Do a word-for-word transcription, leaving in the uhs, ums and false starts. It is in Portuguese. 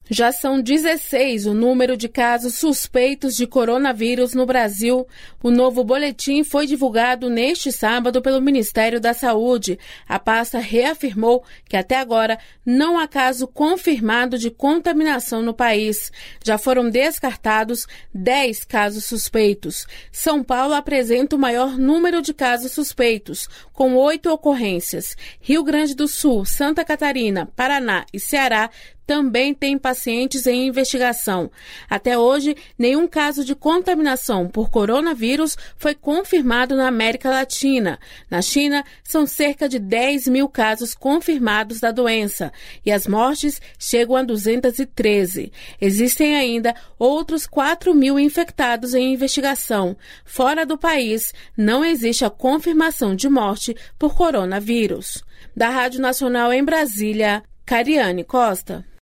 Já são dezesseis o número de casos suspeitos de coronavírus no Brasil. O novo boletim foi divulgado neste sábado pelo Ministério da Saúde. A pasta reafirmou que até agora não há caso confirmado de contaminação no país. Já foram descartados dez casos suspeitos. São Paulo apresenta o maior número de casos suspeitos, com oito ocorrências. Rio Grande do Sul, Santa Catarina, Paraná e Ceará também tem pacientes em investigação. Até hoje, nenhum caso de contaminação por coronavírus foi confirmado na América Latina. Na China, são cerca de dez mil casos confirmados da doença e as mortes chegam a duzentos e treze. Existem ainda outros quatro mil infectados em investigação. Fora do país, não existe a confirmação de morte por coronavírus. Da Rádio Nacional em Brasília, Cariane Costa.